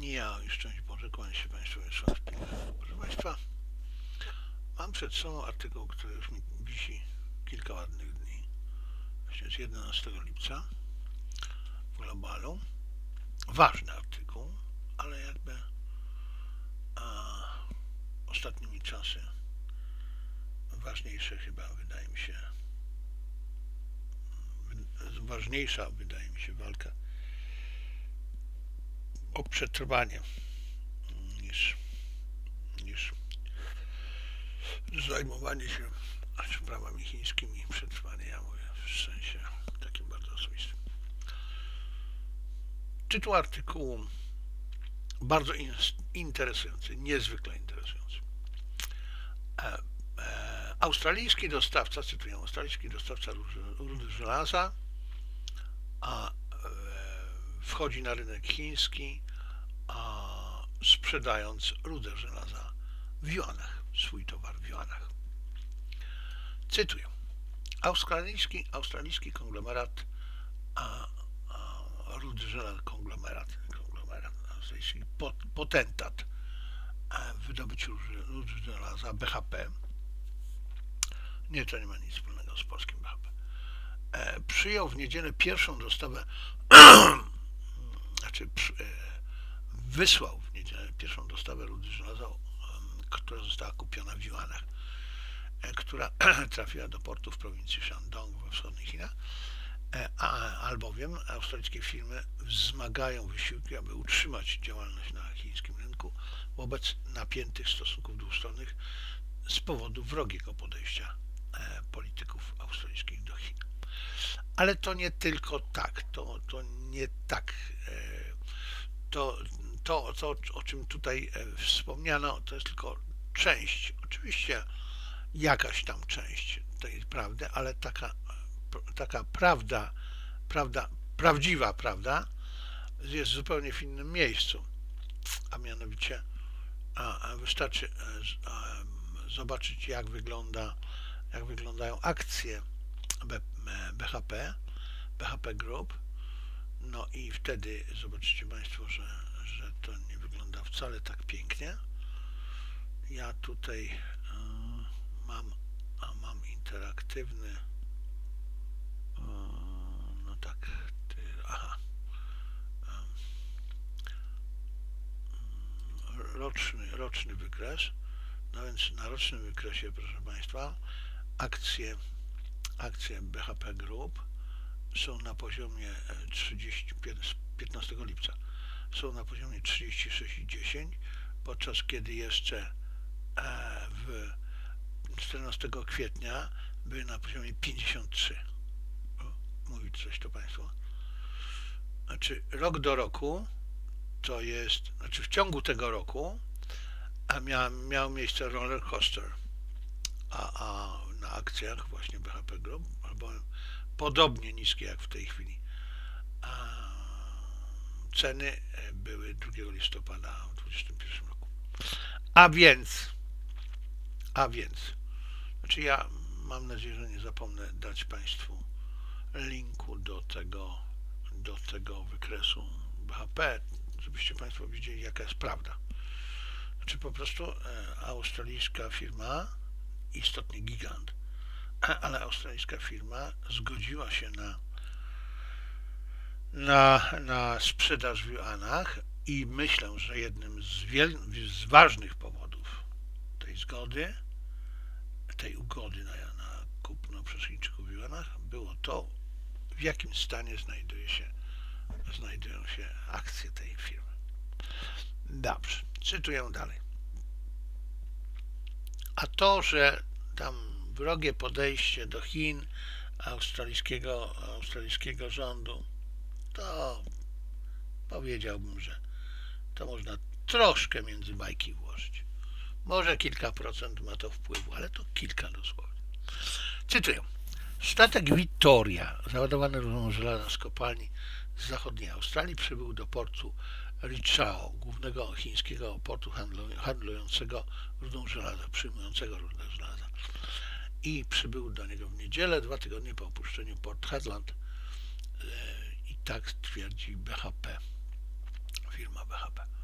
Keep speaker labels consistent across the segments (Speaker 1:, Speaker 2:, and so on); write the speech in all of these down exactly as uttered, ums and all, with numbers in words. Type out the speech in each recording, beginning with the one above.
Speaker 1: Ja już szczęść Boże, kłaniam się Państwu jeszcze raz. Proszę Państwa, mam przed sobą artykuł, który już mi wisi kilka ładnych dni. Właśnie z jedenastego lipca w Globalu. Ważny artykuł, ale jakby a, ostatnimi czasy ważniejsze chyba wydaje mi się ważniejsza wydaje mi się walka o przetrwanie niż, niż zajmowanie się sprawami chińskimi. Przetrwanie, ja mówię w sensie takim bardzo osobistym. Tytuł artykułu bardzo interesujący, niezwykle interesujący. E, e, australijski dostawca, cytuję, australijski dostawca rudy żelaza a, e, wchodzi na rynek chiński, a, sprzedając rudę żelaza w juanach, swój towar w juanach. Cytuję. Australijski, australijski konglomerat a, a, rudy żelaza, konglomerat, konglomerat, australijski potentat w wydobyciu rudy żelaza B H P, nie, to nie ma nic wspólnego z polskim B H P, e, przyjął w niedzielę pierwszą dostawę, znaczy przy, e, wysłał w niedzielę pierwszą dostawę rudy żelaza, e, która została kupiona w juanach, e, która trafiła do portu w prowincji Shandong we wschodnich Chinach, e, a, albowiem australijskie firmy wzmagają wysiłki, aby utrzymać działalność na chińskim rynku wobec napiętych stosunków dwustronnych z powodu wrogiego podejścia e, polityków australijskich do Chin. Ale to nie tylko tak, to, to nie tak. E, to, to, to, o czym tutaj e, wspomniano, to jest tylko część, oczywiście jakaś tam część tej prawdy, ale taka, taka prawda, prawda, prawdziwa prawda jest zupełnie w innym miejscu, a mianowicie a, wystarczy a, zobaczyć, jak wygląda, jak wyglądają akcje B H P, B H P Group, no i wtedy zobaczycie Państwo, że, że to nie wygląda wcale tak pięknie. Ja tutaj y, mam, a mam interaktywny, y, no tak, ty, aha, y, roczny, roczny wykres. No więc na rocznym wykresie, proszę Państwa, akcje, akcje B H P Group są na poziomie trzydzieści, piętnastego lipca są na poziomie trzydzieści sześć i dziesięć, podczas kiedy jeszcze w czternastego kwietnia były na poziomie pięćdziesiąt trzy. Mówi coś to Państwu? Znaczy rok do roku to jest, znaczy w ciągu tego roku a miał, miał miejsce roller coaster, a, a na akcjach właśnie B H P Group, albowiem podobnie niskie jak w tej chwili, a ceny były drugiego listopada w dwudziestym pierwszym roku. A więc, a więc, znaczy ja mam nadzieję, że nie zapomnę dać Państwu linku do tego, do tego wykresu B H P, żebyście Państwo widzieli, jaka jest prawda. Znaczy po prostu e, australijska firma, istotnie gigant, ale australijska firma zgodziła się na, na, na sprzedaż w juanach i myślę, że jednym z, wiel, z ważnych powodów tej zgody, tej ugody na, na kupno przez Chińczyków w juanach było to, w jakim stanie znajduje się, znajdują się akcje tej firmy. Dobrze, cytuję dalej. A to, że tam wrogie podejście do Chin australijskiego, australijskiego rządu, to powiedziałbym, że to można troszkę między bajki włożyć. Może kilka procent ma to wpływu, ale to kilka dosłownie. Cytuję. Statek Victoria, załadowany rudą żelaza z kopalni z zachodniej Australii, przybył do portu Richao, głównego chińskiego portu handlującego rudą żelaza, przyjmującego rudę żelaza. I przybył do niego w niedzielę, dwa tygodnie po opuszczeniu Port Hedland. I tak twierdzi B H P, firma B H P.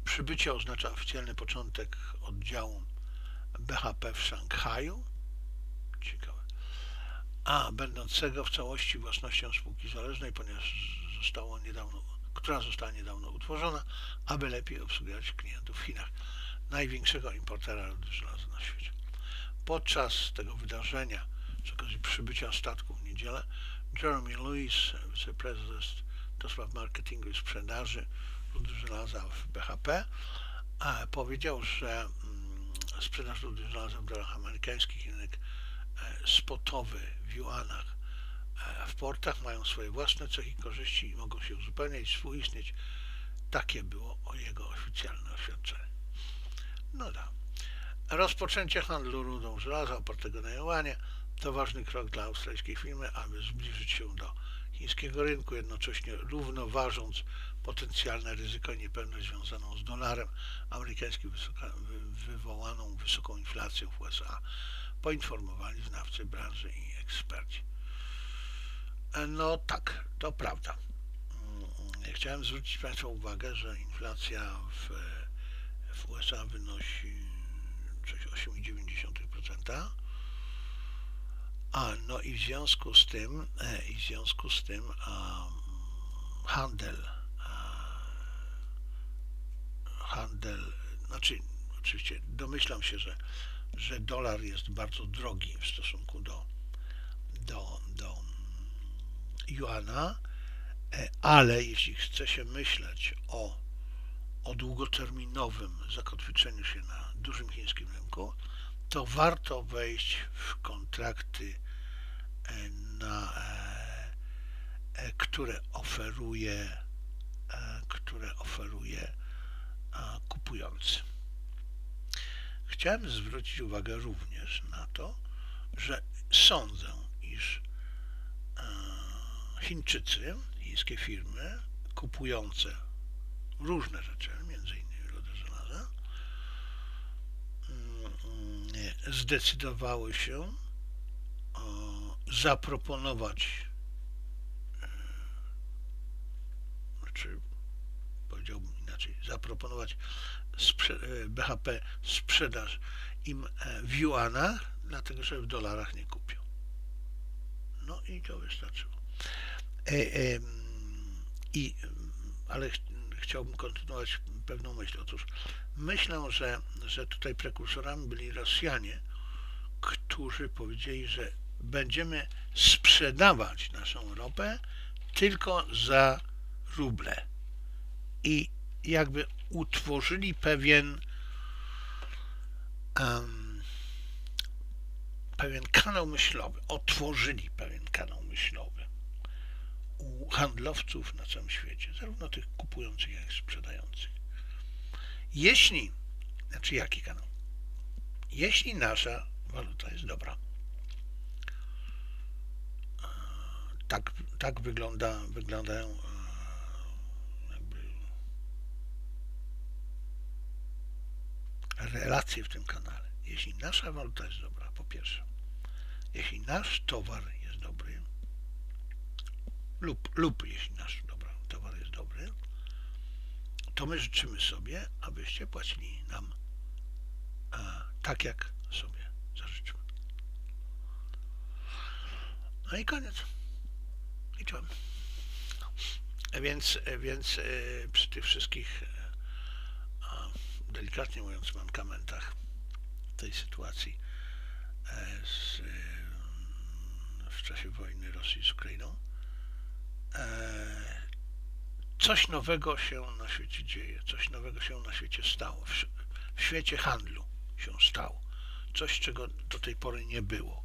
Speaker 1: Przybycie oznacza oficjalny początek oddziału B H P w Szanghaju. Ciekawe. A będącego w całości własnością spółki zależnej, ponieważ zostało niedawno, która została niedawno utworzona, aby lepiej obsługiwać klientów w Chinach, największego importera rudy żelaza na świecie. Podczas tego wydarzenia, z okazji przybycia statku w niedzielę, Jeremy Lewis, wiceprezes do spraw marketingu i sprzedaży rudy żelaza w B H P, powiedział, że sprzedaż rudy żelaza w dolarach amerykańskich i rynek spotowy w juanach w portach mają swoje własne cechy i korzyści i mogą się uzupełniać, współistnieć. Takie było o jego oficjalne oświadczenie. No da. Rozpoczęcie handlu rudą żelaza opartego na juanie to ważny krok dla australijskiej firmy, aby zbliżyć się do chińskiego rynku, jednocześnie równoważąc potencjalne ryzyko i niepewność związaną z dolarem amerykańskim wysoka, wywołaną wysoką inflacją w U S A, poinformowali znawcy branży i eksperci. No tak, to prawda. Chciałem zwrócić Państwa uwagę, że inflacja w, w U S A wynosi coś osiem przecinek dziewięć procent. A no i w związku z tym, i w związku z tym a, handel, a, handel, znaczy oczywiście domyślam się, że, że dolar jest bardzo drogi w stosunku do, do, do juana, ale jeśli chce się myśleć o, o długoterminowym zakotwiczeniu się na dużym chińskim rynku, to warto wejść w kontrakty, na, które oferuje, które oferuje kupujący. Chciałem zwrócić uwagę również na to, że sądzę, iż Chińczycy, chińskie firmy kupujące różne rzeczy, między innymi rudę żelaza, zdecydowały się zaproponować, znaczy powiedziałbym inaczej, zaproponować B H P sprzedaż im w juanach, dlatego że w dolarach nie kupią. No i to wystarczyło. E, e, i, ale ch chciałbym kontynuować pewną myśl. Otóż myślę, że, że tutaj prekursorami byli Rosjanie, którzy powiedzieli, że będziemy sprzedawać naszą ropę tylko za ruble. I jakby utworzyli pewien um, pewien kanał myślowy, otworzyli pewien kanał myślowy u handlowców na całym świecie, zarówno tych kupujących, jak i sprzedających. Jeśli, znaczy jaki kanał? Jeśli nasza waluta jest dobra, tak, tak wygląda, wyglądają jakby relacje w tym kanale. Jeśli nasza waluta jest dobra, po pierwsze, jeśli nasz towar jest dobry, lub, lub jeśli nasz dobra, towar jest dobry, to my życzymy sobie, abyście płacili nam a, tak, jak sobie zażyczymy. No i koniec. I czołem. Więc, więc przy tych wszystkich, delikatnie mówiąc, mankamentach tej sytuacji z, w czasie wojny Rosji z Ukrainą, coś nowego się na świecie dzieje, coś nowego się na świecie stało, w, w świecie handlu się stało, coś, czego do tej pory nie było,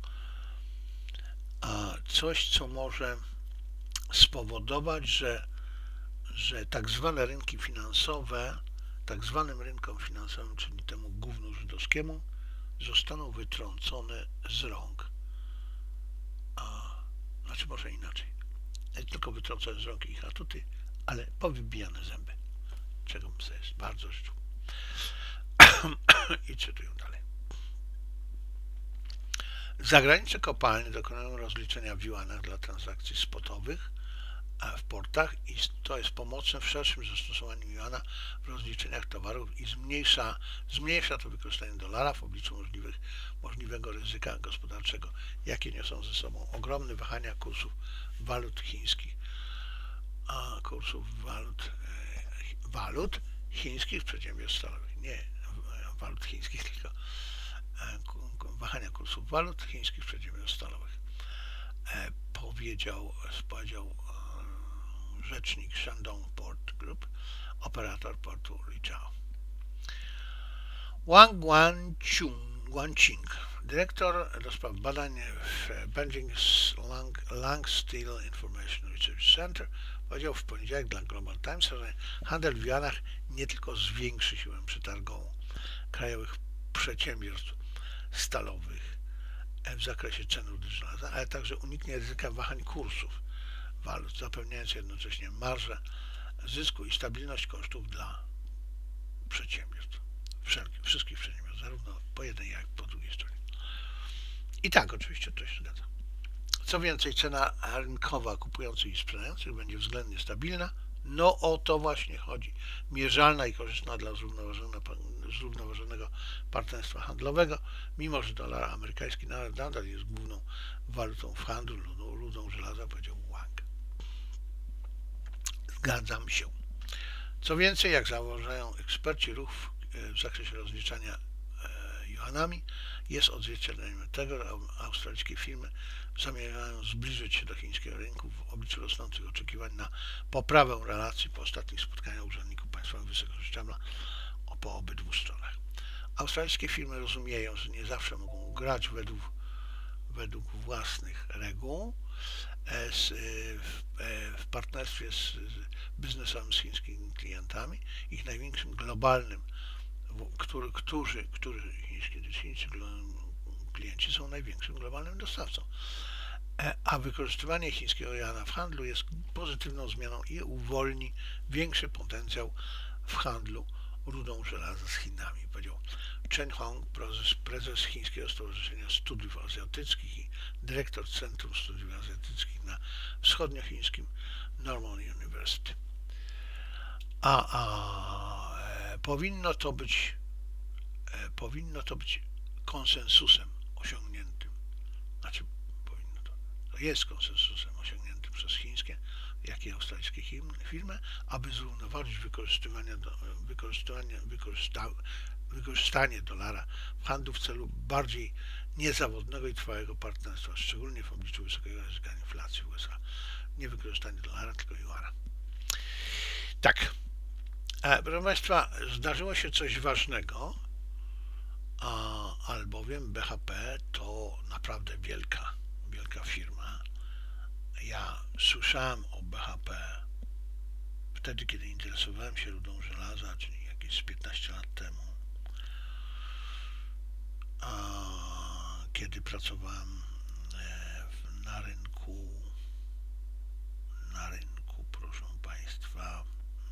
Speaker 1: a coś, co może spowodować, że, że tak zwane rynki finansowe, tak zwanym rynkom finansowym, czyli temu gównu żydowskiemu, zostaną wytrącone z rąk. A, znaczy może inaczej. Nie tylko wytrącone z rąk ich atuty, ale powybijane zęby. Czego bym sobie bardzo życzył. I cytuję dalej. Zagraniczne kopalnie dokonują rozliczenia w juanach dla transakcji spotowych w portach i to jest pomocne w szerszym zastosowaniu juana w rozliczeniach towarów i zmniejsza, zmniejsza to wykorzystanie dolara w obliczu możliwych, możliwego ryzyka gospodarczego, jakie niosą ze sobą ogromne wahania kursów walut chińskich, a kursów walut, e, walut chińskich przedsiębiorstw stalowych, nie walut chińskich, tylko e, wahania kursów walut chińskich przedsiębiorstw stalowych. E, powiedział, powiedział rzecznik Shandong Port Group, operator portu Lichao. Wang Guanqing, dyrektor do spraw badań w Beijing Lang, Lang Steel Information Research Center, powiedział w poniedziałek dla Global Times, że handel w juanach nie tylko zwiększy siłę przetargową krajowych przedsiębiorstw stalowych w zakresie cen rudy żelaza, ale także uniknie ryzyka wahań kursów walut, zapewniając jednocześnie marżę zysku i stabilność kosztów dla przedsiębiorstw. Wszelkich, wszystkich przedsiębiorstw, zarówno po jednej, jak i po drugiej stronie. I tak, oczywiście to się zgadza. Co więcej, cena rynkowa kupujących i sprzedających będzie względnie stabilna. No o to właśnie chodzi. Mierzalna i korzystna dla zrównoważonego partnerstwa handlowego, mimo że dolar amerykański nadal jest główną walutą w handlu rudą żelaza, powiedział Wang. Zgadzam się. Co więcej, jak zauważają eksperci, ruch w zakresie rozliczania juanami jest odzwierciedleniem tego, że australijskie firmy zamierzają zbliżyć się do chińskiego rynku w obliczu rosnących oczekiwań na poprawę relacji po ostatnich spotkaniach urzędników państwowych wysokiego szczebla po obydwu stronach. Australijskie firmy rozumieją, że nie zawsze mogą grać według, według własnych reguł z, w, w partnerstwie z, z biznesem z chińskimi klientami. Ich największym globalnym, który, którzy, którzy chińscy, chińscy klienci są największym globalnym dostawcą. A wykorzystywanie chińskiego juana w handlu jest pozytywną zmianą i uwolni większy potencjał w handlu rudą żelaza z Chinami, powiedział Chen Hong, prezes, prezes Chińskiego Stowarzyszenia Studiów Azjatyckich i dyrektor Centrum Studiów Azjatyckich na wschodniochińskim Normal University. A, a e, powinno to być e, powinno to być konsensusem osiągniętym. Znaczy, powinno to, to jest konsensusem osiągniętym przez chińskie, jak i australijskie firmy, aby zrównoważyć wykorzystywanie, do, wykorzystywanie, wykorzysta, wykorzystanie dolara w handlu w celu bardziej niezawodnego i trwałego partnerstwa, szczególnie w obliczu wysokiego ryzyka inflacji w U S A. Nie wykorzystanie dolara, tylko juana. Tak. E, proszę Państwa, zdarzyło się coś ważnego, a, albowiem B H P to naprawdę wielka, wielka firma. Ja słyszałem o B H P wtedy, kiedy interesowałem się rudą żelaza, czyli jakieś piętnaście lat temu, a, kiedy pracowałem e, na rynku, na rynku, proszę Państwa,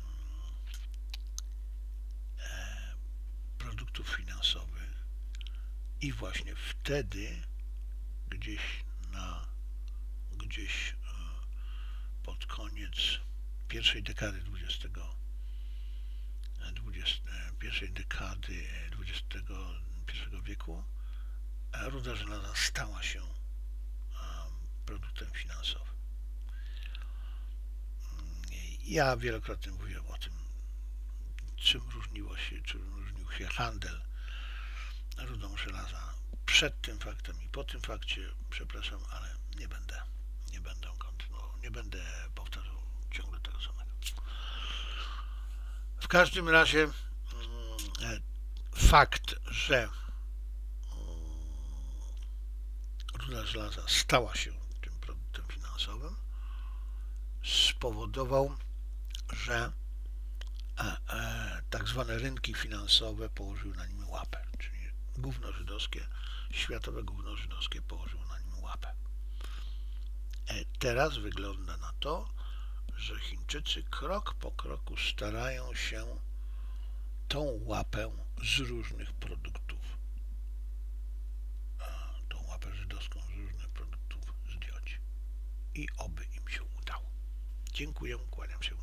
Speaker 1: e, produktów finansowych i właśnie wtedy gdzieś na gdzieś pod koniec pierwszej dekady dwudziestego, pierwszej dekady dwudziestego pierwszego wieku ruda żelaza stała się produktem finansowym. Ja wielokrotnie mówiłem o tym, czym różniło się, czym różnił się handel rudą żelaza przed tym faktem i po tym fakcie. Przepraszam, ale nie będę, nie będę kontynuował, nie będę powtarzał ciągle tego samego. W każdym razie fakt, że ruda żelaza stała się tym produktem finansowym, spowodował, że e, e, tak zwane rynki finansowe położyły na nim łapę, czyli gówno żydowskie, światowe gówno żydowskie położyło na nim łapę. E, teraz wygląda na to, że Chińczycy krok po kroku starają się tą łapę z różnych produktów, tą łapę żydowską z różnych produktów zdjąć. I oby im się udało. Dziękuję, kłaniam się.